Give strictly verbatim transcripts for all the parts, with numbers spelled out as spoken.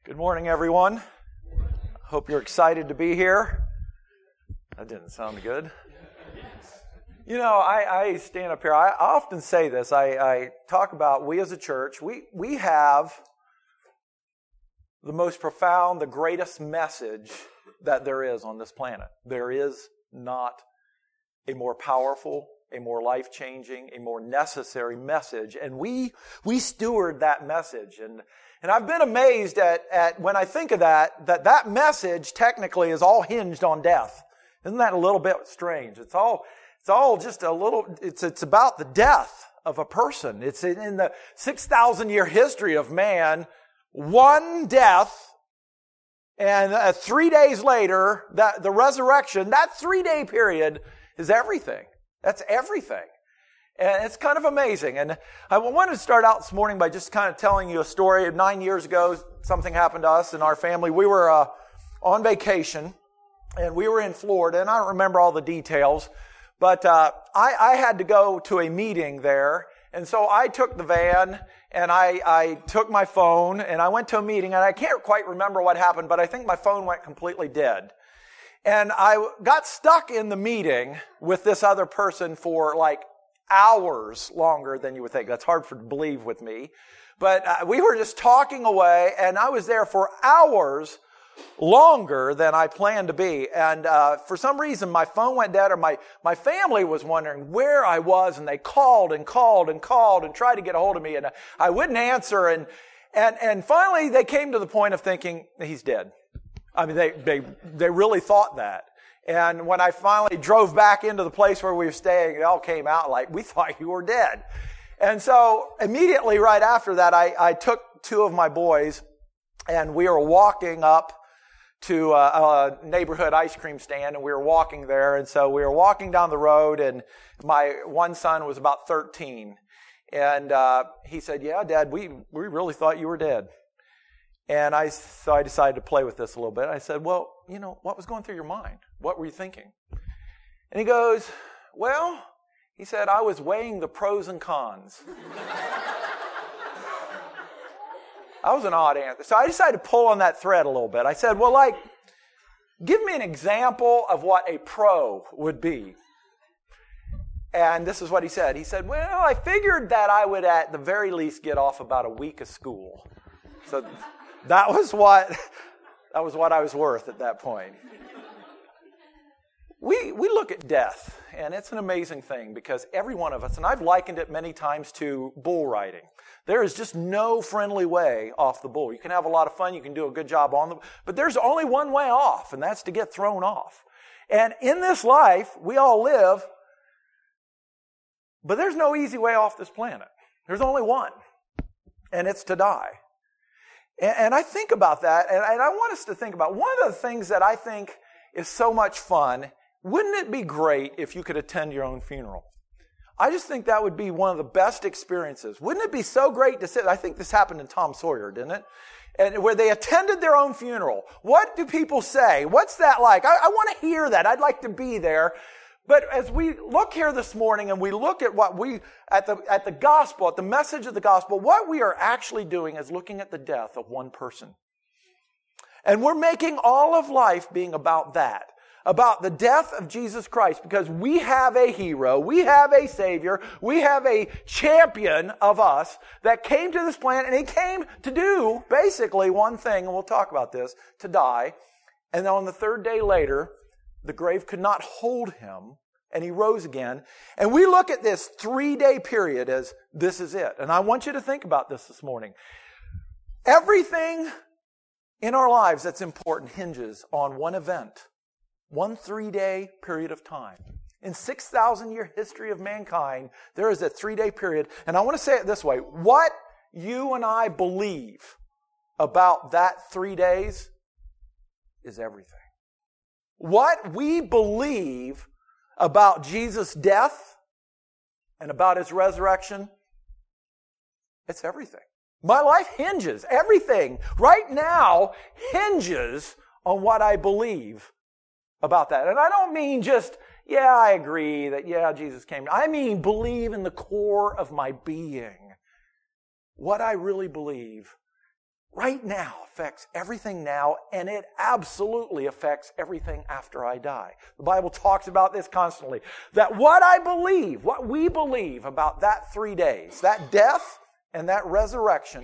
Good morning, everyone. Hope you're excited to be here. That didn't sound good. You know, I, I stand up here. I often say this. I, I talk about we as a church, we, we have the most profound, the greatest message that there is on this planet. There is not a more powerful, a more life-changing, a more necessary message. And we we steward that message. And And I've been amazed at, at when I think of that, that that message technically is all hinged on death. Isn't that a little bit strange? It's all, it's all just a little, it's, it's about the death of a person. It's in, in the six thousand year history of man, one death, and uh, three days later, that the resurrection, that three day period is everything. That's everything. And it's kind of amazing. And I wanted to start out this morning by just kind of telling you a story. Nine years ago, something happened to us and our family. We were uh, on vacation, and we were in Florida, and I don't remember all the details, but uh, I, I had to go to a meeting there. And so I took the van, and I, I took my phone, and I went to a meeting, and I can't quite remember what happened, but I think my phone went completely dead. And I got stuck in the meeting with this other person for like hours longer than you would think. That's hard for to believe with me. But uh, we were just talking away, and I was there for hours longer than I planned to be. And uh, for some reason, my phone went dead, or my, my family was wondering where I was, and they called and called and called and tried to get a hold of me, and I wouldn't answer. And and and finally, they came to the point of thinking, he's dead. I mean, they they they really thought that. And when I finally drove back into the place where we were staying, it all came out like, we thought you were dead. And so immediately right after that, I, I took two of my boys, and we were walking up to a, a neighborhood ice cream stand, and we were walking there. And so we were walking down the road, and my one son was about thirteen. And uh, he said, yeah, Dad, we, we really thought you were dead. And I, so I decided to play with this a little bit. I said, well, you know, what was going through your mind? What were you thinking? And he goes, well, he said, I was weighing the pros and cons. That was an odd answer. So I decided to pull on that thread a little bit. I said, well, like, give me an example of what a pro would be. And this is what he said. He said, well, I figured that I would at the very least get off about a week of school. So that was what that was what I was worth at that point. We we look at death, and it's an amazing thing because every one of us, and I've likened it many times to bull riding. There is just no friendly way off the bull. You can have a lot of fun, you can do a good job on them, but there's only one way off, and that's to get thrown off. And in this life, we all live, but there's no easy way off this planet. There's only one, and it's to die. And I think about that, and I want us to think about one of the things that I think is so much fun. Wouldn't it be great if you could attend your own funeral? I just think that would be one of the best experiences. Wouldn't it be so great to sit? I think this happened in Tom Sawyer, didn't it? And where they attended their own funeral. What do people say? What's that like? I, I want to hear that. I'd like to be there. But as we look here this morning and we look at what we, at the, at the gospel, at the message of the gospel, what we are actually doing is looking at the death of one person. And we're making all of life being about that, about the death of Jesus Christ, because we have a hero, we have a savior, we have a champion of us that came to this planet, and he came to do basically one thing, and we'll talk about this, to die. And then on the third day later, the grave could not hold him, and he rose again. And we look at this three-day period as this is it. And I want you to think about this this morning. Everything in our lives that's important hinges on one event, one three-day period of time. In six thousand year history of mankind, there is a three-day period. And I want to say it this way. What you and I believe about that three days is everything. What we believe about Jesus' death and about his resurrection, it's everything. My life hinges, everything right now hinges on what I believe about that. And I don't mean just, yeah, I agree that, yeah, Jesus came. I mean believe in the core of my being. What I really believe right now affects everything now, and it absolutely affects everything after I die. The Bible talks about this constantly. That what I believe, what we believe about that three days, that death and that resurrection,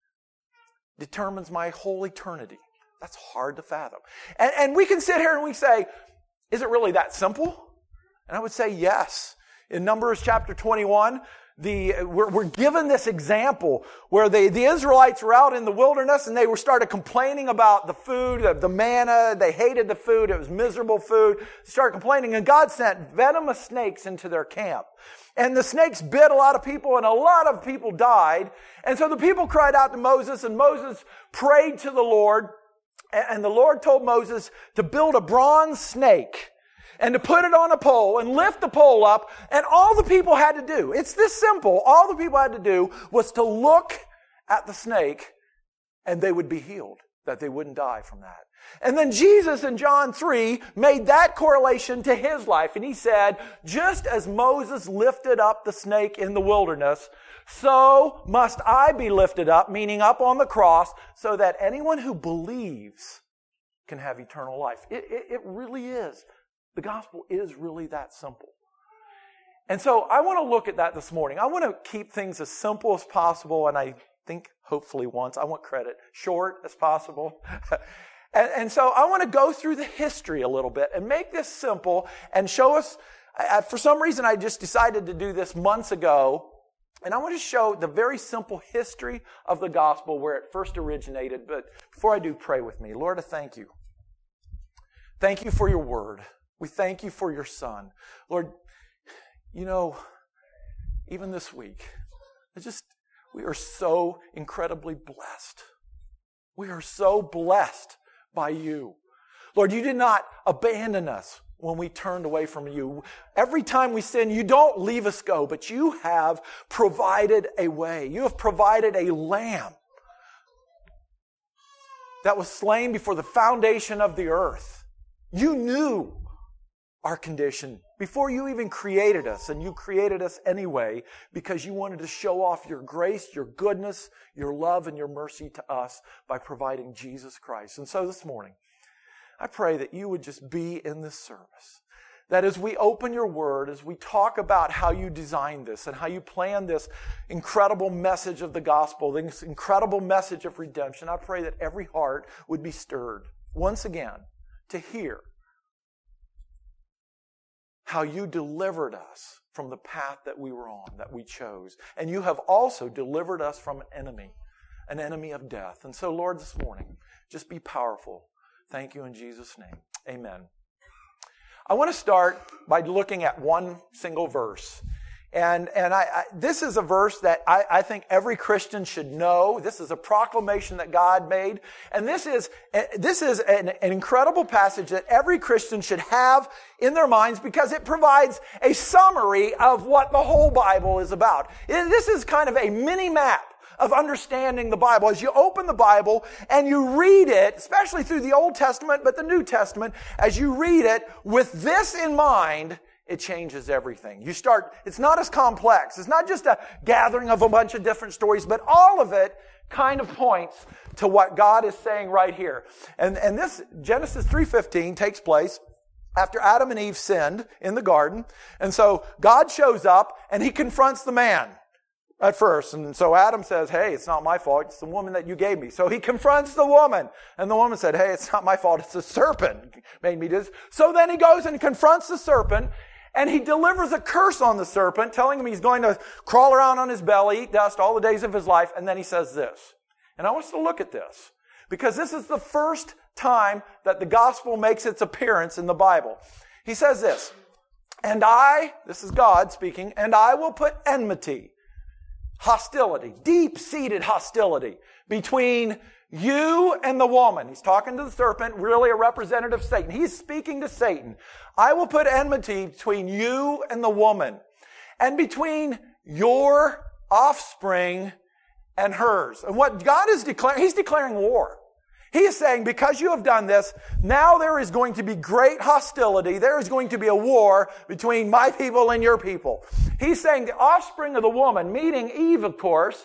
determines my whole eternity. That's hard to fathom. And, and we can sit here and we say, is it really that simple? And I would say yes. In Numbers chapter twenty-one, the, we're, we're given this example where the, the Israelites were out in the wilderness and they were started complaining about the food, the, the manna. They hated the food. It was miserable food. They started complaining, and God sent venomous snakes into their camp. And the snakes bit a lot of people, and a lot of people died. And so the people cried out to Moses, and Moses prayed to the Lord. And the Lord told Moses to build a bronze snake and to put it on a pole and lift the pole up. And all the people had to do, it's this simple, all the people had to do was to look at the snake and they would be healed, that they wouldn't die from that. And then Jesus in John three made that correlation to his life. And he said, just as Moses lifted up the snake in the wilderness, so must I be lifted up, meaning up on the cross, so that anyone who believes can have eternal life. It, it, it really is. The gospel is really that simple. And so I want to look at that this morning. I want to keep things as simple as possible, and I think hopefully once, I want credit, short as possible. and, and so I want to go through the history a little bit and make this simple and show us, I, for some reason I just decided to do this months ago, and I want to show the very simple history of the gospel where it first originated. But before I do, pray with me. Lord, I thank you. Thank you for your word. We thank you for your Son. Lord, you know, even this week, I just, we are so incredibly blessed. We are so blessed by you. Lord, you did not abandon us when we turned away from you. Every time we sin, you don't leave us go, but you have provided a way. You have provided a lamb that was slain before the foundation of the earth. You knew our condition before you even created us, and you created us anyway because you wanted to show off your grace, your goodness, your love, and your mercy to us by providing Jesus Christ. And so this morning, I pray that you would just be in this service. That as we open your word, as we talk about how you designed this and how you planned this incredible message of the gospel, this incredible message of redemption, I pray that every heart would be stirred once again to hear how you delivered us from the path that we were on, that we chose. And you have also delivered us from an enemy, an enemy of death. And so, Lord, this morning, just be powerful. Thank you in Jesus' name. Amen. I want to start by looking at one single verse. And and I, I this is a verse that I, I think every Christian should know. This is a proclamation that God made. And this is this is an, an incredible passage that every Christian should have in their minds because it provides a summary of what the whole Bible is about. It, this is kind of a mini map of understanding the Bible. As you open the Bible and you read it, especially through the Old Testament, but the New Testament, as you read it with this in mind, it changes everything. You start, it's not as complex. It's not just a gathering of a bunch of different stories, but all of it kind of points to what God is saying right here. And, and this, Genesis three fifteen takes place after Adam and Eve sinned in the garden. And so God shows up and he confronts the man at first. And so Adam says, hey, it's not my fault. It's the woman that you gave me. So he confronts the woman. And the woman said, hey, it's not my fault. It's the serpent made me do this. So then he goes and confronts the serpent. And he delivers a curse on the serpent, telling him he's going to crawl around on his belly, eat dust all the days of his life. And then he says this. And I want us to look at this, because this is the first time that the gospel makes its appearance in the Bible. He says this, and I, this is God speaking, and I will put enmity, hostility, deep-seated hostility between you and the woman. He's talking to the serpent, really a representative of Satan. He's speaking to Satan. I will put enmity between you and the woman, and between your offspring and hers. And what God is declaring, he's declaring war. He is saying, because you have done this, now there is going to be great hostility. There is going to be a war between my people and your people. He's saying the offspring of the woman, meaning Eve, of course,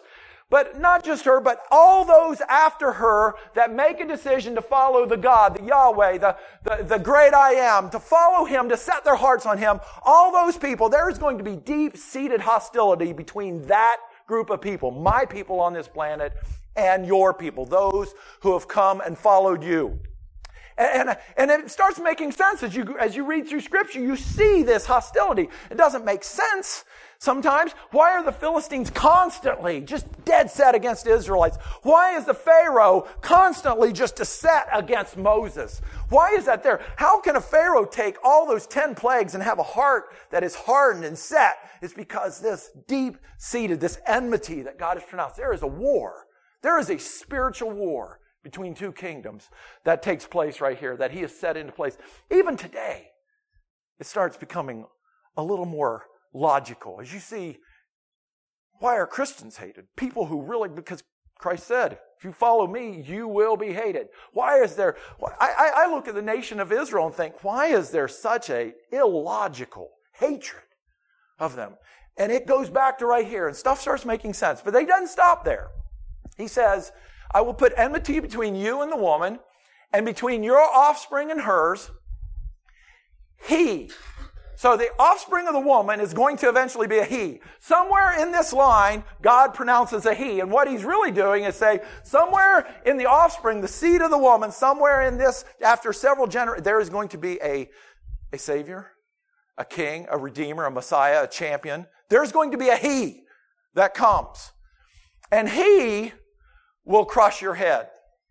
But not just her, but all those after her that make a decision to follow the God, the Yahweh, the, the, the great I am, to follow Him, to set their hearts on Him, all those people, there is going to be deep-seated hostility between that group of people, my people on this planet, and your people, those who have come and followed you. And, and, and it starts making sense as you, as you read through Scripture. You see this hostility. It doesn't make sense sometimes. Why are the Philistines constantly just dead set against the Israelites? Why is the Pharaoh constantly just set against Moses? Why is that there? How can a Pharaoh take all those ten plagues and have a heart that is hardened and set? It's because this deep-seated, this enmity that God has pronounced. There is a war. There is a spiritual war between two kingdoms that takes place right here, that He has set into place. Even today, it starts becoming a little more logical. As you see, why are Christians hated? People who really, because Christ said, if you follow me, you will be hated. Why is there, I, I look at the nation of Israel and think, why is there such a illogical hatred of them? And it goes back to right here, and stuff starts making sense. But they doesn't stop there. He says, I will put enmity between you and the woman, and between your offspring and hers. He. So the offspring of the woman is going to eventually be a he. Somewhere in this line, God pronounces a he. And what He's really doing is say, somewhere in the offspring, the seed of the woman, somewhere in this, after several generations, there is going to be a, a Savior, a King, a Redeemer, a Messiah, a champion. There's going to be a he that comes. And he will crush your head.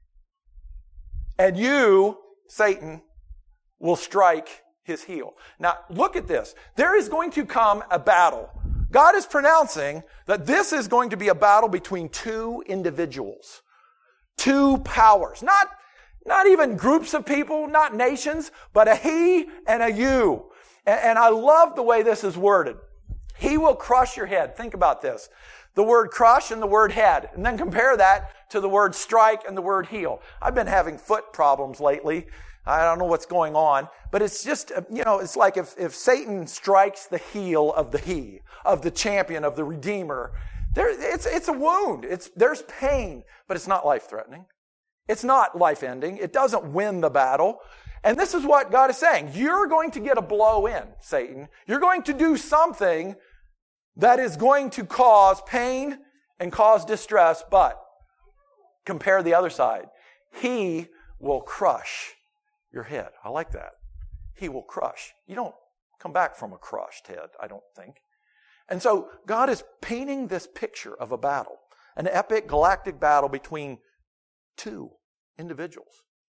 And you, Satan, will strike his heel. Now, look at this. There is going to come a battle. God is pronouncing that this is going to be a battle between two individuals. Two powers. Not, not even groups of people, not nations, but a he and a you. And, and I love the way this is worded. He will crush your head. Think about this. The word crush and the word head. And then compare that to the word strike and the word heel. I've been having foot problems lately. I don't know what's going on. But it's just, you know, it's like if, if Satan strikes the heel of the he, of the champion, of the Redeemer, there, it's, it's a wound. It's, there's pain, but it's not life-threatening. It's not life-ending. It doesn't win the battle. And this is what God is saying. You're going to get a blow in, Satan. You're going to do something that is going to cause pain and cause distress, but compare the other side. He will crush your head. I like that. He will crush. You don't come back from a crushed head, I don't think. And so God is painting this picture of a battle, an epic galactic battle between two individuals.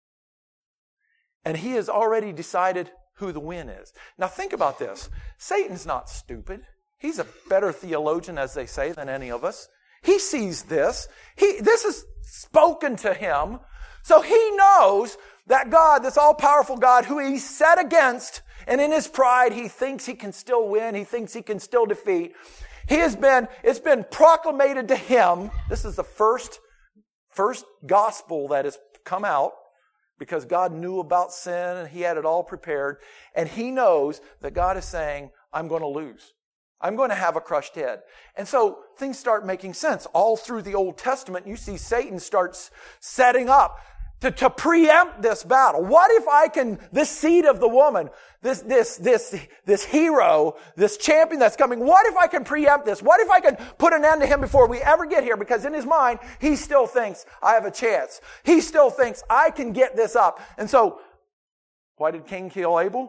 And He has already decided who the win is. Now think about this. Satan's not stupid. He's a better theologian, as they say, than any of us. He sees this. He, this is spoken to him. So he knows that God, this all-powerful God, who He's set against, and in his pride, he thinks he can still win. He thinks he can still defeat. He has been, it's been proclamated to him. This is the first, first gospel that has come out, because God knew about sin and He had it all prepared. And he knows that God is saying, I'm going to lose. I'm going to have a crushed head. And so things start making sense. All through the Old Testament, you see Satan starts setting up to, to preempt this battle. What if I can, this seed of the woman, this, this, this, this hero, this champion that's coming, what if I can preempt this? What if I can put an end to him before we ever get here? Because in his mind, he still thinks I have a chance. He still thinks I can get this up. And so, why did Cain kill Abel?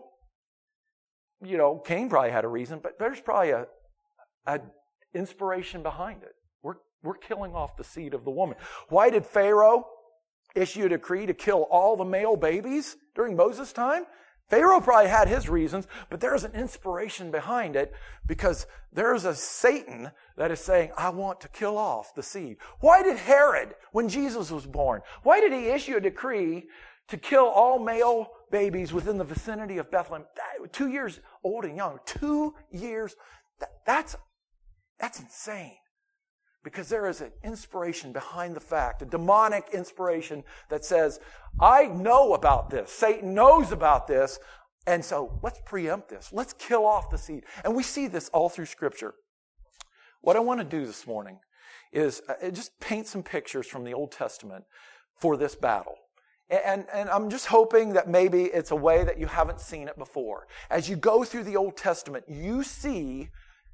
You know, Cain probably had a reason, but there's probably a, a inspiration behind it. We're, we're killing off the seed of the woman. Why did Pharaoh issue a decree to kill all the male babies during Moses' time? Pharaoh probably had his reasons, but there's an inspiration behind it, because there's a Satan that is saying, I want to kill off the seed. Why did Herod, when Jesus was born, why did he issue a decree to kill all male babies within the vicinity of Bethlehem? Two years old and young. Two years. That, that's, that's insane. Because there is an inspiration behind the fact, a demonic inspiration that says, I know about this. Satan knows about this. And so let's preempt this. Let's kill off the seed. And we see this all through Scripture. What I want to do this morning is uh, just paint some pictures from the Old Testament for this battle. And, and I'm just hoping that maybe it's a way that you haven't seen it before. As you go through the Old Testament, you see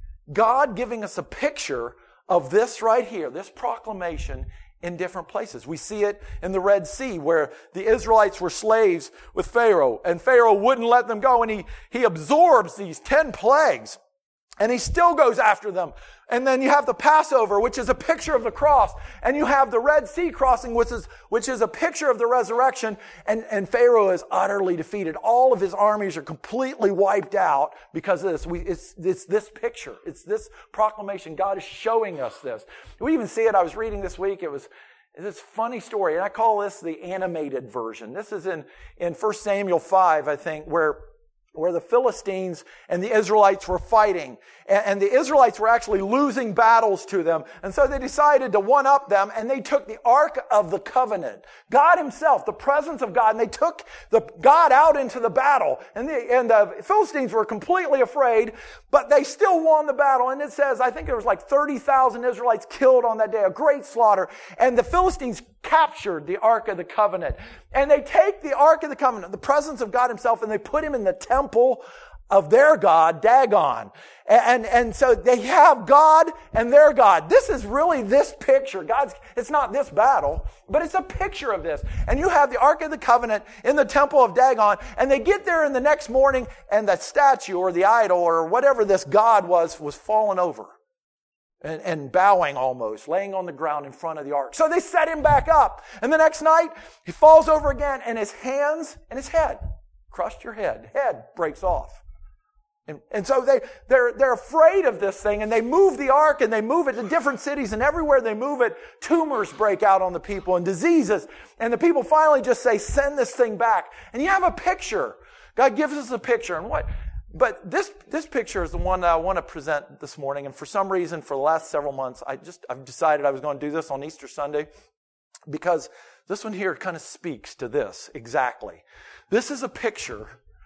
God giving us a picture of this right here, this proclamation in different places. We see it in the Red Sea where the Israelites were slaves with Pharaoh, and Pharaoh wouldn't let them go, and he, he absorbs these ten plagues. And he still goes after them. And then you have the Passover, which is a picture of the cross. And you have the Red Sea crossing, which is, which is a picture of the resurrection. And, and Pharaoh is utterly defeated. All of his armies are completely wiped out because of this. We, it's, it's this picture. It's this proclamation. God is showing us this. We even see it. I was reading this week. It was this funny story. And I call this the animated version. This is in, in First Samuel five, I think, where where the Philistines and the Israelites were fighting. And the Israelites were actually losing battles to them. And so they decided to one-up them, and they took the Ark of the Covenant, God himself, the presence of God, and they took the God out into the battle. And the, and the Philistines were completely afraid, but they still won the battle. And it says, I think there was like thirty thousand Israelites killed on that day, a great slaughter. And the Philistines captured the Ark of the Covenant. And they take the Ark of the Covenant, the presence of God himself, and they put him in the temple of their God, Dagon. And, and so they have God and their God. This is really this picture. God's, it's not this battle, but it's a picture of this. And you have the Ark of the Covenant in the temple of Dagon, and they get there in the next morning, and the statue or the idol or whatever this God was, was fallen over. And, and bowing almost, laying on the ground in front of the ark. So they set him back up. And the next night, he falls over again, and his hands and his head, crushed your head, head breaks off. And, and so they, they're, they're afraid of this thing, and they move the ark, and they move it to different cities, and everywhere they move it, tumors break out on the people, and diseases. And the people finally just say, send this thing back. And you have a picture. God gives us a picture. And what... But this this picture is the one that I want to present this morning. And for some reason, for the last several months, I just I've decided I was going to do this on Easter Sunday because this one here kind of speaks to this exactly. This is a picture.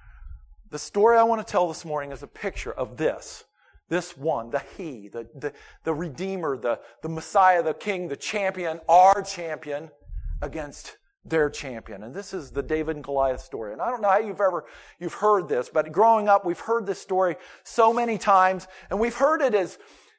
The story I want to tell this morning is a picture of this. This one, the He, the the, the Redeemer, the, the Messiah, the King, the champion, our champion against their champion. And this is the David and Goliath story. And I don't know how you've ever, you've heard this, but growing up, we've heard this story so many times, and we've heard it as,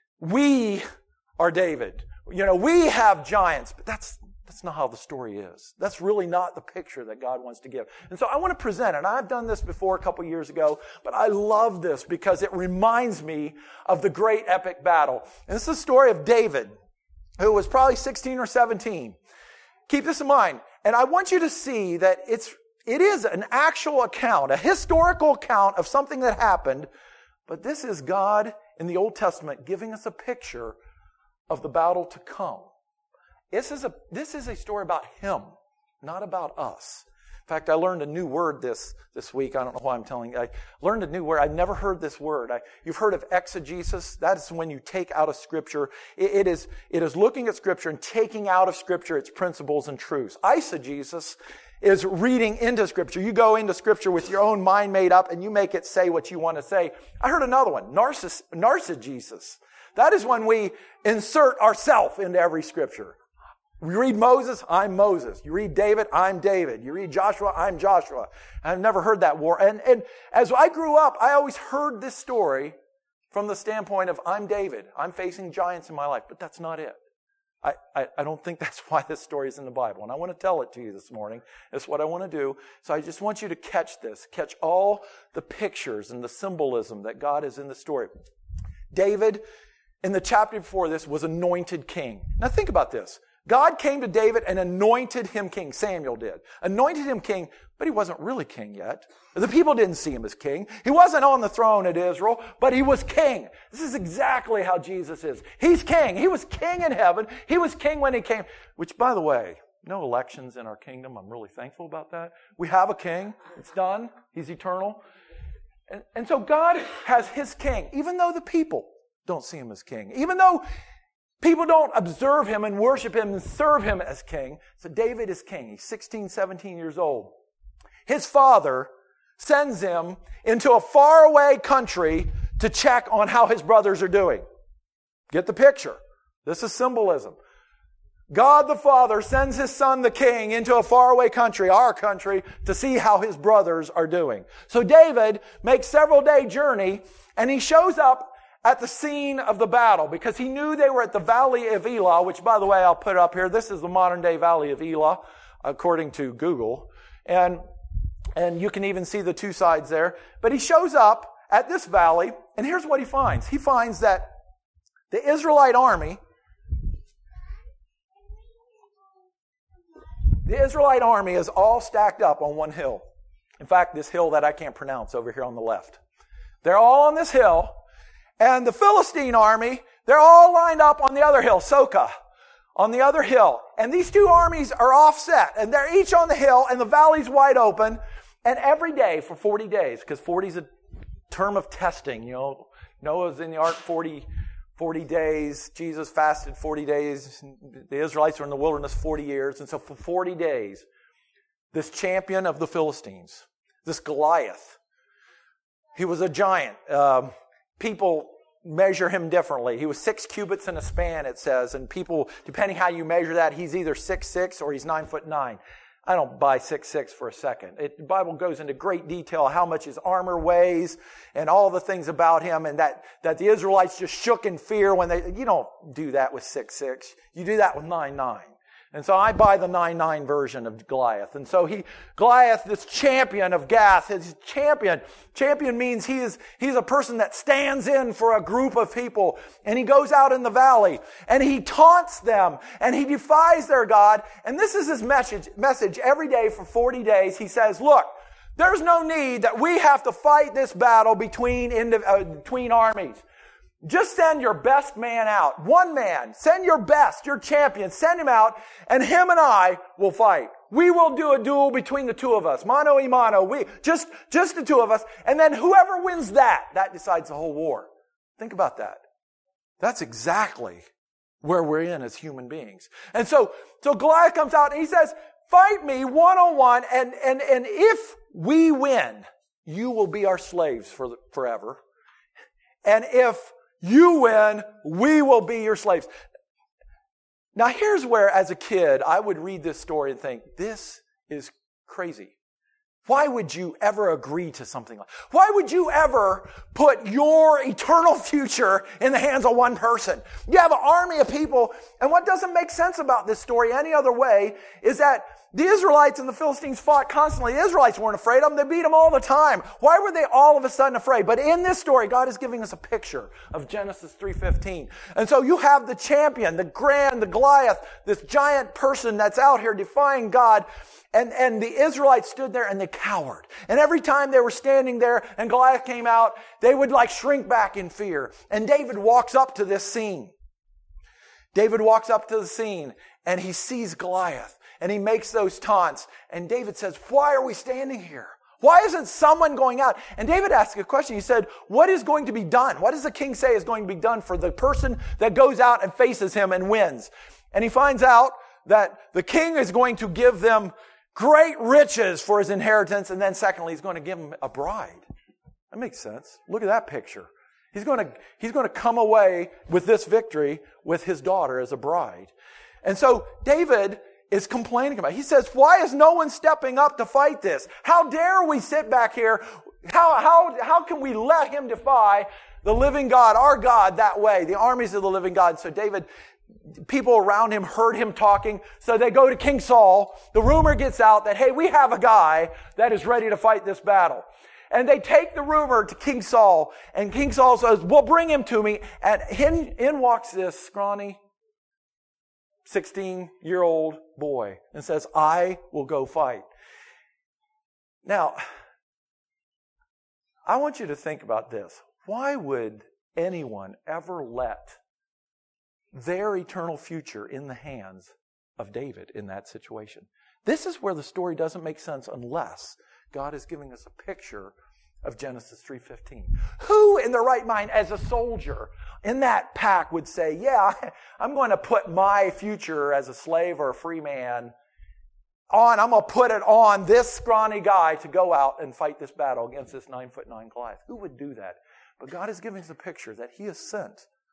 we are David. You know, we have giants, but that's, that's not how the story is. That's really not the picture that God wants to give. And so I want to present it. And I've done this before a couple years ago, but I love this because it reminds me of the great epic battle. And this is the story of David, who was probably sixteen or seventeen. Keep this in mind. And I want you to see that it's, it is an actual account, a historical account of something that happened, but this is God in the Old Testament giving us a picture of the battle to come. This is a, this is a story about Him, not about us. In fact, I learned a new word this, this week. I don't know why I'm telling you. I learned a new word. I'd never heard this word. I, you've heard of exegesis. That is when you take out of Scripture. It, it is, it is looking at Scripture and taking out of Scripture its principles and truths. Eisegesis is reading into Scripture. You go into Scripture with your own mind made up and you make it say what you want to say. I heard another one, narciss, narcigesis. That is when we insert ourselves into every Scripture. You read Moses, I'm Moses. You read David, I'm David. You read Joshua, I'm Joshua. I've never heard that war. And, and as I grew up, I always heard this story from the standpoint of I'm David. I'm facing giants in my life, but that's not it. I, I, I don't think that's why this story is in the Bible. And I want to tell it to you this morning. That's what I want to do. So I just want you to catch this. Catch all the pictures and the symbolism that God is in the story. David, in the chapter before this, was anointed king. Now think about this. God came to David and anointed him king. Samuel did. Anointed him king, but he wasn't really king yet. The people didn't see him as king. He wasn't on the throne at Israel, but he was king. This is exactly how Jesus is. He's king. He was king in heaven. He was king when he came. Which, by the way, no elections in our kingdom. I'm really thankful about that. We have a king. It's done. He's eternal. And, and so God has his king, even though the people don't see him as king. Even though people don't observe him and worship him and serve him as king. So David is king. He's sixteen, seventeen years old. His father sends him into a faraway country to check on how his brothers are doing. Get the picture. This is symbolism. God the Father sends His Son, the King, into a faraway country, our country, to see how His brothers are doing. So David makes several day journey, and he shows up at the scene of the battle because he knew they were at the Valley of Elah, which, by the way, I'll put up here. This is the modern day Valley of Elah, according to Google. And, and you can even see the two sides there. But he shows up at this valley, and here's what he finds. He finds that the Israelite army The Israelite army is all stacked up on one hill. In fact, this hill that I can't pronounce over here on the left. They're all on this hill. And the Philistine army, they're all lined up on the other hill, Soka, on the other hill. And these two armies are offset. And they're each on the hill, and the valley's wide open. And every day for forty days, because forty is a term of testing. You know, Noah's in the ark forty forty days. Jesus fasted forty days. The Israelites were in the wilderness forty years. And so for forty days, this champion of the Philistines, this Goliath, he was a giant. Um, people measure him differently. He was six cubits in a span, it says. And people, depending how you measure that, he's either six six or he's nine foot nine. I don't buy six six for a second. It, the Bible goes into great detail how much his armor weighs and all the things about him, and that, that the Israelites just shook in fear when they, you don't do that with six six. You do that with nine nine. And so I buy the nine nine version of Goliath. And so he, Goliath, this champion of Gath, his champion. Champion means he is, he's a person that stands in for a group of people. And he goes out in the valley and he taunts them and he defies their God. And this is his message, message every day for forty days. He says, look, there's no need that we have to fight this battle between, uh, between armies. Just send your best man out. One man. Send your best, your champion. Send him out, and him and I will fight. We will do a duel between the two of us. Mano a mano. We, just, just the two of us. And then whoever wins that, that decides the whole war. Think about that. That's exactly where we're in as human beings. And so, so Goliath comes out and he says, fight me one-on-one, and, and, and if we win, you will be our slaves for the, forever. And if you win, we will be your slaves. Now here's where, as a kid, I would read this story and think, this is crazy. Why would you ever agree to something like that? Why would you ever put your eternal future in the hands of one person? You have an army of people, and what doesn't make sense about this story any other way is that the Israelites and the Philistines fought constantly. The Israelites weren't afraid of them. They beat them all the time. Why were they all of a sudden afraid? But in this story, God is giving us a picture of Genesis three fifteen. And so you have the champion, the grand, the Goliath, this giant person that's out here defying God. And, and the Israelites stood there and they cowered. And every time they were standing there and Goliath came out, they would like shrink back in fear. And David walks up to this scene. David walks up to the scene and he sees Goliath. And he makes those taunts. And David says, why are we standing here? Why isn't someone going out? And David asked a question. He said, what is going to be done? What does the king say is going to be done for the person that goes out and faces him and wins? And he finds out that the king is going to give them great riches for his inheritance. And then secondly, he's going to give them a bride. That makes sense. Look at that picture. He's going to, he's going to come away with this victory with his daughter as a bride. And so David is complaining about it. He says, why is no one stepping up to fight this? How dare we sit back here? How, how, how can we let him defy the living God, our God, that way? The armies of the living God. So David, people around him heard him talking. So they go to King Saul. The rumor gets out that, hey, we have a guy that is ready to fight this battle. And they take the rumor to King Saul. And King Saul says, well, bring him to me. And in, in walks this scrawny sixteen-year-old boy and says, I will go fight. Now, I want you to think about this. Why would anyone ever let their eternal future in the hands of David in that situation? This is where the story doesn't make sense unless God is giving us a picture of Genesis three fifteen. Who in their right mind as a soldier in that pack would say, yeah, I'm going to put my future as a slave or a free man on, I'm going to put it on this scrawny guy to go out and fight this battle against this nine foot nine Goliath? Who would do that? But God is giving us a picture that he is sent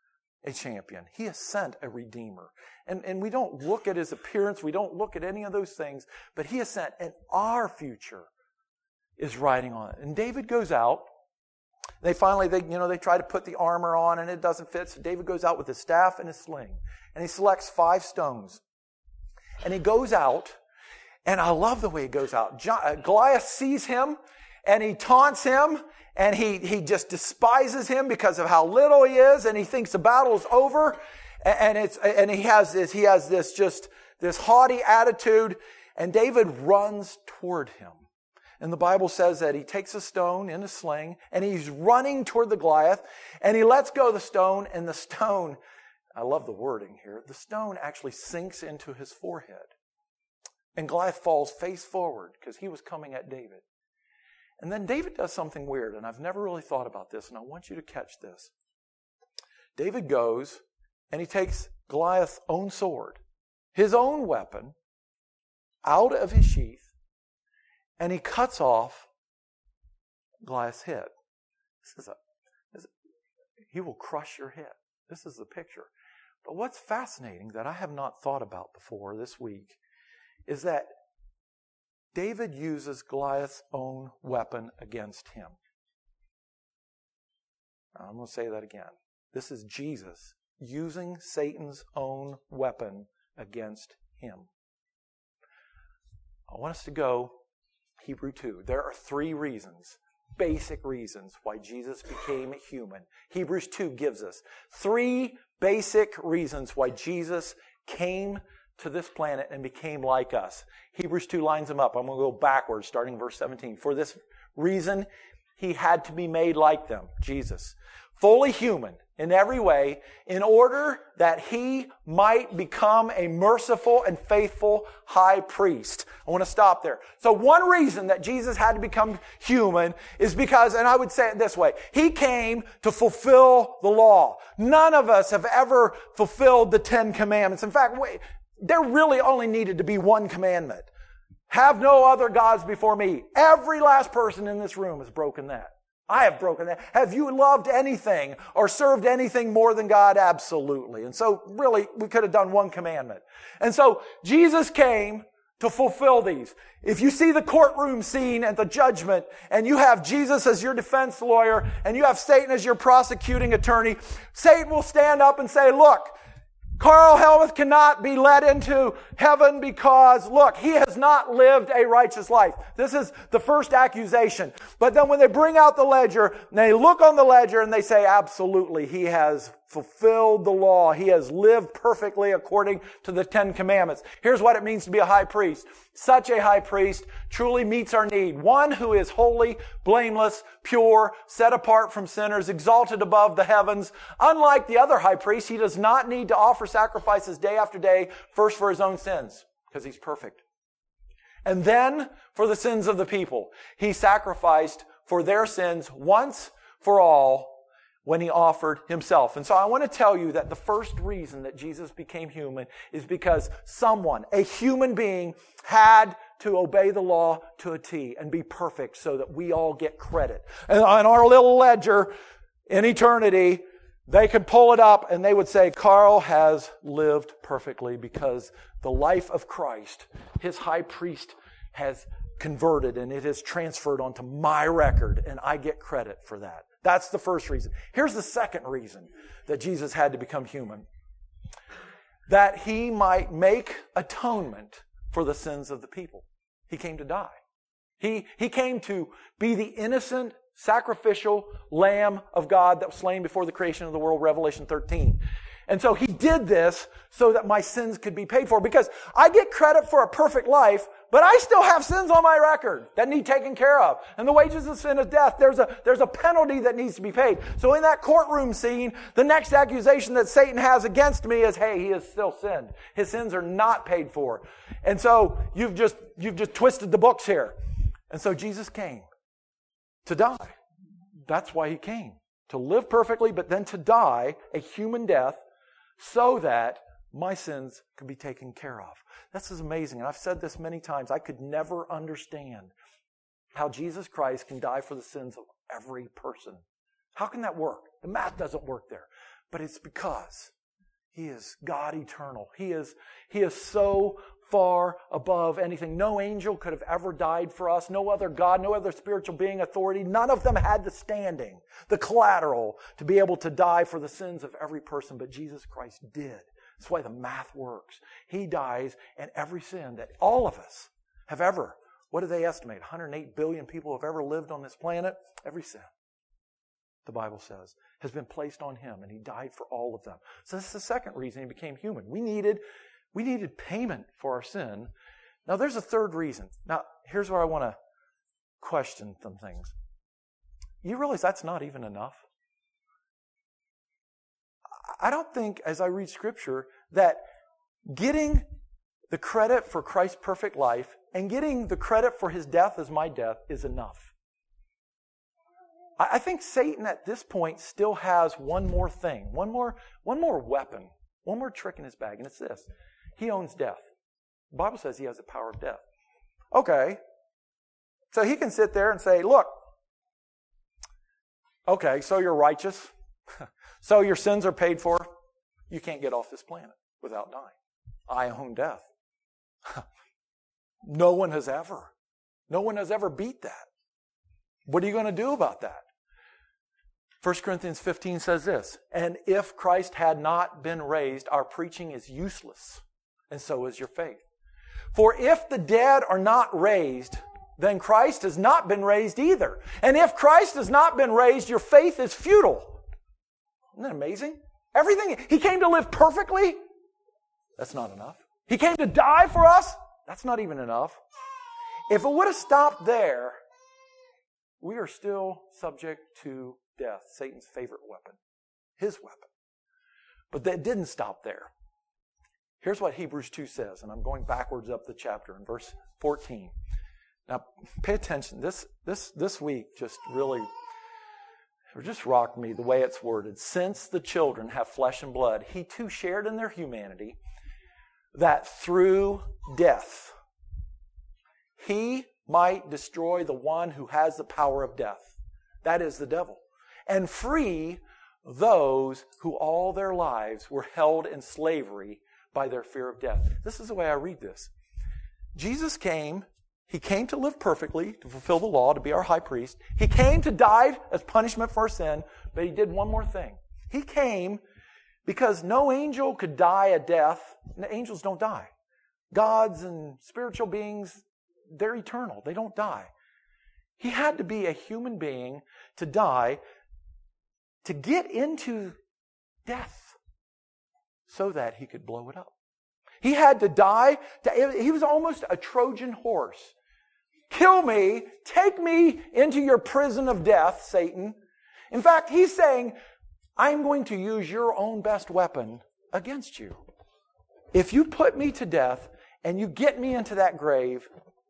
a champion. He has sent a redeemer. And, and we don't look at his appearance. We don't look at any of those things. But he has sent, and our future is riding on it. And David goes out. They finally, they, you know, they try to put the armor on, and it doesn't fit. So David goes out with his staff and his sling. And he selects five stones. And he goes out. And I love the way he goes out. John, uh, Goliath sees him, and he taunts him. And he, he just despises him because of how little he is, and he thinks the battle is over. And it's, and he has this, he has this just, this haughty attitude. And David runs toward him. And the Bible says that he takes a stone in a sling, and he's running toward the Goliath, and he lets go of the stone, and the stone, I love the wording here, the stone actually sinks into his forehead. And Goliath falls face forward because he was coming at David. And then David does something weird, and I've never really thought about this, and I want you to catch this. David goes, and he takes Goliath's own sword, his own weapon, out of his sheath, and he cuts off Goliath's head. This is a, this, he will crush your head. This is the picture. But what's fascinating that I have not thought about before this week is that David uses Goliath's own weapon against him. Now, I'm going to say that again. This is Jesus using Satan's own weapon against him. I want us to go Hebrew two. There are three reasons, basic reasons why Jesus became human. Hebrews two gives us three basic reasons why Jesus came to this planet and became like us. Hebrews two lines them up. I'm going to go backwards, starting verse seventeen. For this reason, he had to be made like them, Jesus, fully human in every way, in order that he might become a merciful and faithful high priest. I want to stop there. So one reason that Jesus had to become human is because, and I would say it this way, he came to fulfill the law. None of us have ever fulfilled the Ten Commandments. In fact, wait, there really only needed to be one commandment. Have no other gods before me. Every last person in this room has broken that. I have broken that. Have you loved anything or served anything more than God? Absolutely. And so really, we could have done one commandment. And so Jesus came to fulfill these. If you see the courtroom scene at the judgment and you have Jesus as your defense lawyer and you have Satan as your prosecuting attorney, Satan will stand up and say, look, Carl Helmuth cannot be led into heaven because, look, he has not lived a righteous life. This is the first accusation. But then when they bring out the ledger, they look on the ledger and they say, absolutely, he has fulfilled the law. He has lived perfectly according to the Ten Commandments. Here's what it means to be a high priest. Such a high priest truly meets our need. One who is holy, blameless, pure, set apart from sinners, exalted above the heavens. Unlike the other high priests, he does not need to offer sacrifices day after day, first for his own sins, because he's perfect. And then for the sins of the people. He sacrificed for their sins once for all when he offered himself. And so I want to tell you that the first reason that Jesus became human is because someone, a human being, had to obey the law to a T and be perfect so that we all get credit. And on our little ledger in eternity, they could pull it up and they would say, Carl has lived perfectly because the life of Christ, his high priest, has converted and it has transferred onto my record and I get credit for that. That's the first reason. Here's the second reason that Jesus had to become human. That he might make atonement for the sins of the people. He came to die. He, he came to be the innocent, sacrificial Lamb of God that was slain before the creation of the world, Revelation thirteen. And so he did this so that my sins could be paid for. Because I get credit for a perfect life, but I still have sins on my record that need taken care of. And the wages of sin is death. There's a, there's a penalty that needs to be paid. So in that courtroom scene, the next accusation that Satan has against me is, hey, he has still sinned. His sins are not paid for. And so you've just, you've just twisted the books here. And so Jesus came to die. That's why he came. To live perfectly, but then to die a human death so that my sins could be taken care of. This is amazing. And I've said this many times. I could never understand how Jesus Christ can die for the sins of every person. How can that work? The math doesn't work there. But it's because He is God eternal. He is, he is so far above anything. No angel could have ever died for us. No other God, no other spiritual being, authority. None of them had the standing, the collateral to be able to die for the sins of every person. But Jesus Christ did. That's why the math works. He dies, and every sin that all of us have ever, what do they estimate? one hundred eight billion people have ever lived on this planet. Every sin, the Bible says, has been placed on Him, and He died for all of them. So this is the second reason He became human. We needed, we needed payment for our sin. Now there's a third reason. Now here's where I want to question some things. You realize that's not even enough? I don't think, as I read Scripture, that getting the credit for Christ's perfect life and getting the credit for His death as my death is enough. I think Satan at this point still has one more thing, one more, one more weapon, one more trick in his bag, and it's this. He owns death. The Bible says he has the power of death. Okay. So he can sit there and say, look, okay, so you're righteous. So your sins are paid for. You can't get off this planet without dying. I own death. No one has ever. No one has ever beat that. What are you going to do about that? First Corinthians fifteen says this, and if Christ had not been raised, our preaching is useless, and so is your faith. For if the dead are not raised, then Christ has not been raised either. And if Christ has not been raised, your faith is futile. Isn't that amazing? Everything, He came to live perfectly. That's not enough. He came to die for us. That's not even enough. If it would have stopped there, we are still subject to death, Satan's favorite weapon, his weapon. But that didn't stop there. Here's what Hebrews two says, and I'm going backwards up the chapter in verse fourteen. Now, pay attention. This this this week just really, it just rocked me the way it's worded. Since the children have flesh and blood, He too shared in their humanity, that through death He might destroy the one who has the power of death. That is the devil. And free those who all their lives were held in slavery by their fear of death. This is the way I read this. Jesus came, He came to live perfectly, to fulfill the law, to be our high priest. He came to die as punishment for our sin, but He did one more thing. He came because no angel could die a death. Angels don't die. Gods and spiritual beings, they're eternal. They don't die. He had to be a human being to die, to get into death so that He could blow it up. He had to die. To, he was almost a Trojan horse. Kill me. Take me into your prison of death, Satan. In fact, He's saying, I'm going to use your own best weapon against you. If you put me to death and you get me into that grave,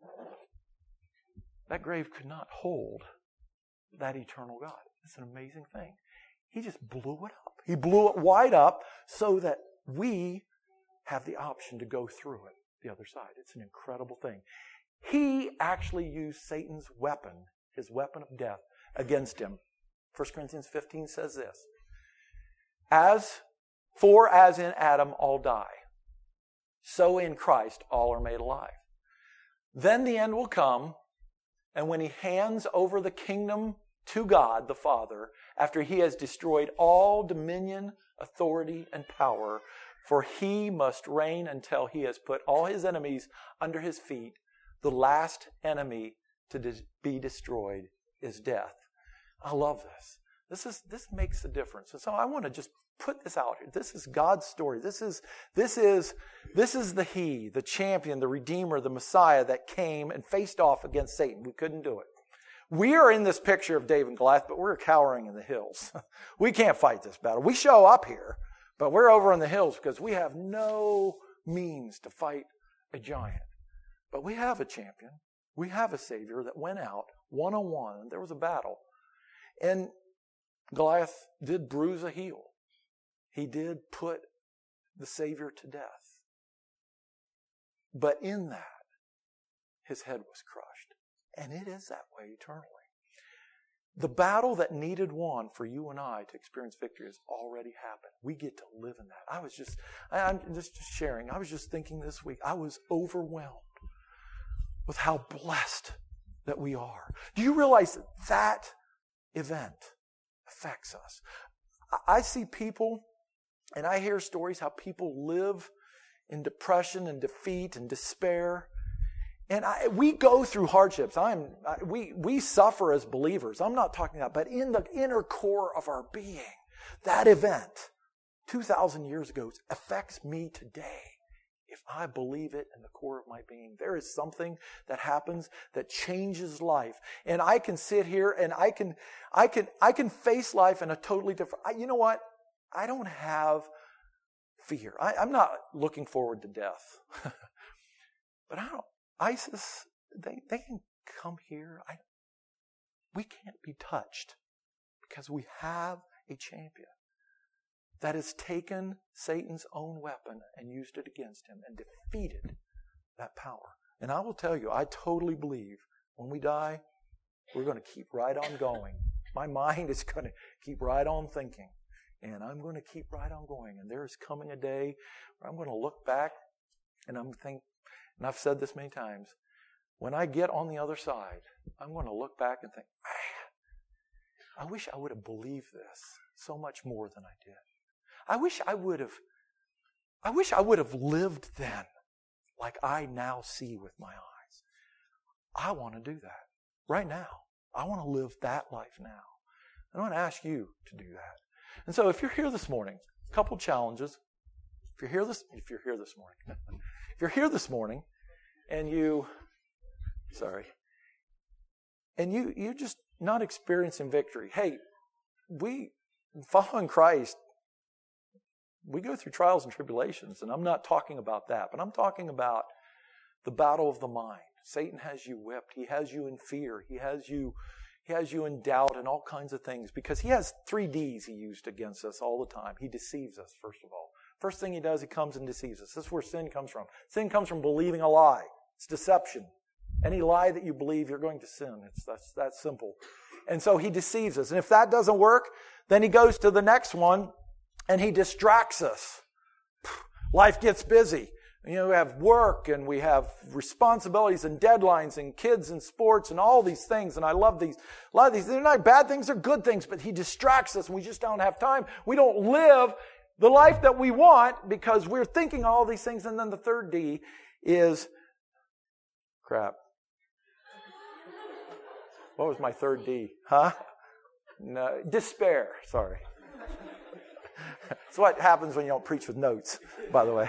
that grave could not hold that eternal God. It's an amazing thing. He just blew it up. He blew it wide up so that we have the option to go through it, the other side. It's an incredible thing. He actually used Satan's weapon, his weapon of death, against him. First Corinthians fifteen says this, As for as in Adam all die, so in Christ all are made alive. Then the end will come, and when He hands over the kingdom to God the Father, after He has destroyed all dominion, authority, and power, for He must reign until He has put all His enemies under His feet. The last enemy to be destroyed is death. I love this. This is this makes a difference. And so I want to just put this out here. This is God's story. This is this is this is the He, the champion, the Redeemer, the Messiah that came and faced off against Satan. We couldn't do it. We are in this picture of David and Goliath, but we're cowering in the hills. We can't fight this battle. We show up here, but we're over in the hills because we have no means to fight a giant. But we have a champion. We have a Savior that went out one-on-one. There was a battle. And Goliath did bruise a heel. He did put the Savior to death. But in that, his head was crushed. And it is that way eternally. The battle that needed won for you and I to experience victory has already happened. We get to live in that. I was just, I, I'm just sharing, I was just thinking this week, I was overwhelmed with how blessed that we are. Do you realize that that event affects us? I see people, and I hear stories how people live in depression and defeat and despair. And I, we go through hardships. I'm, I, we, we suffer as believers. I'm not talking about, but in the inner core of our being, that event two thousand years ago affects me today. If I believe it in the core of my being, there is something that happens that changes life. And I can sit here and I can, I can, I can face life in a totally different, I, you know what? I don't have fear. I, I'm not looking forward to death. But I don't, ISIS, they, they can come here. I, we can't be touched because we have a champion that has taken Satan's own weapon and used it against him and defeated that power. And I will tell you, I totally believe when we die, we're going to keep right on going. My mind is going to keep right on thinking. And I'm going to keep right on going. And there is coming a day where I'm going to look back and I'm think, and I've said this many times, when I get on the other side, I'm going to look back and think, man, I wish I would have believed this so much more than I did. I wish I would have, I wish I would have lived then like I now see with my eyes. I want to do that right now. I want to live that life now. I want to ask you to do that. And so if you're here this morning, a couple challenges. If you're here this, if you're here this morning, if you're here this morning and you, sorry, and you, you're just not experiencing victory. Hey, we, following Christ, we go through trials and tribulations, and I'm not talking about that, but I'm talking about the battle of the mind. Satan has you whipped. He has you in fear. He has you, he has you in doubt and all kinds of things because he has three D's he used against us all the time. He deceives us, first of all. First thing he does, he comes and deceives us. This is where sin comes from. Sin comes from believing a lie. It's deception. Any lie that you believe, you're going to sin. It's that's that simple. And so he deceives us. And if that doesn't work, then he goes to the next one, and he distracts us. Life gets busy. You know, we have work and we have responsibilities and deadlines and kids and sports and all these things. And I love these. A lot of these, they're not bad things, they're good things, but he distracts us and we just don't have time. We don't live the life that we want because we're thinking all these things. And then the third D is crap. What was my third D? Huh? No, despair. Sorry. That's what happens when you don't preach with notes, by the way.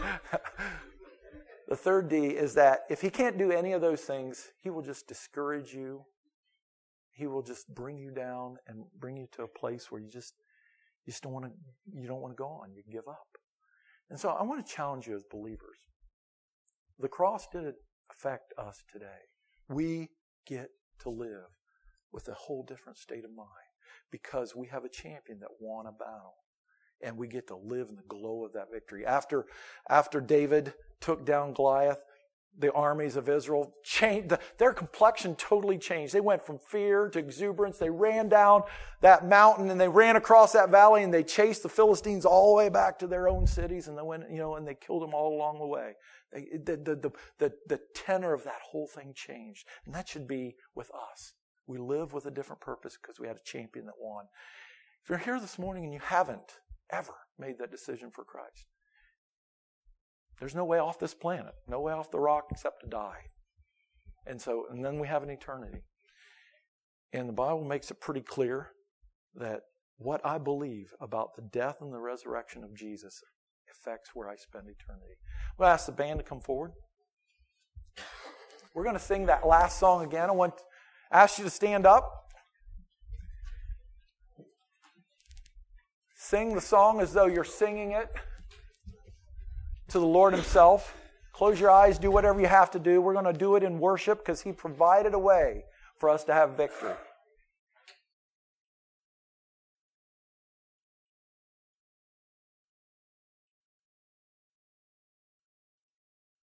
The third D is that if he can't do any of those things, he will just discourage you. He will just bring you down and bring you to a place where you just you just don't want to you don't want to go on. You give up. And so I want to challenge you as believers. The cross didn't affect us today. We get to live with a whole different state of mind because we have a champion that won a battle. And we get to live in the glow of that victory. After, after David took down Goliath, the armies of Israel changed. The, their complexion totally changed. They went from fear to exuberance. They ran down that mountain and they ran across that valley and they chased the Philistines all the way back to their own cities. And they went, you know, and they killed them all along the way. They, the, the, the, the, the tenor of that whole thing changed. And that should be with us. We live with a different purpose because we had a champion that won. If you're here this morning and you haven't ever made that decision for Christ, there's no way off this planet, no way off the rock except to die. And so, and then we have an eternity. And the Bible makes it pretty clear that what I believe about the death and the resurrection of Jesus affects where I spend eternity. I'm going to ask the band to come forward. We're going to sing that last song again. I want to ask you to stand up. Sing the song as though you're singing it to the Lord himself. Close your eyes, do whatever you have to do. We're going to do it in worship because he provided a way for us to have victory.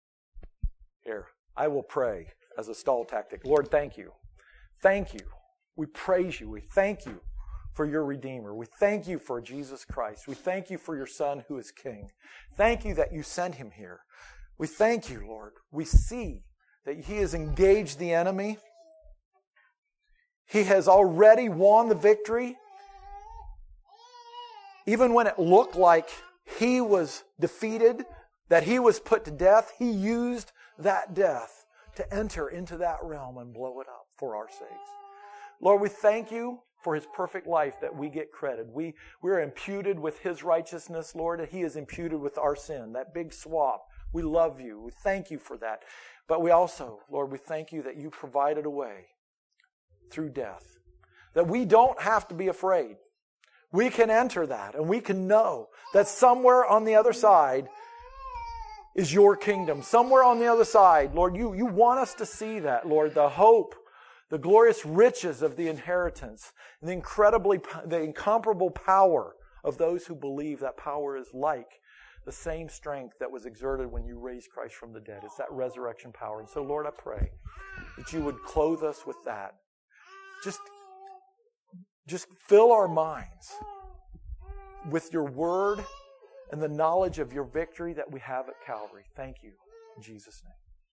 Here, I will pray as a stall tactic. Lord, thank you. Thank you We praise you. We thank you for your Redeemer. We thank you for Jesus Christ. We thank you for your Son who is King. Thank you that you sent him here. We thank you, Lord. We see that he has engaged the enemy. He has already won the victory. Even when it looked like he was defeated, that he was put to death, he used that death to enter into that realm and blow it up for our sakes. Lord, we thank you for his perfect life that we get credit. We, we're imputed with his righteousness, Lord, and he is imputed with our sin, that big swap. We love you. We thank you for that. But we also, Lord, we thank you that you provided a way through death, that we don't have to be afraid. We can enter that, and we can know that somewhere on the other side is your kingdom. Somewhere on the other side, Lord, you, you want us to see that, Lord, the hope, the glorious riches of the inheritance, and the incredibly, the incomparable power of those who believe that power is like the same strength that was exerted when you raised Christ from the dead. It's that resurrection power. And so, Lord, I pray that you would clothe us with that. Just, just fill our minds with your word and the knowledge of your victory that we have at Calvary. Thank you. In Jesus' name.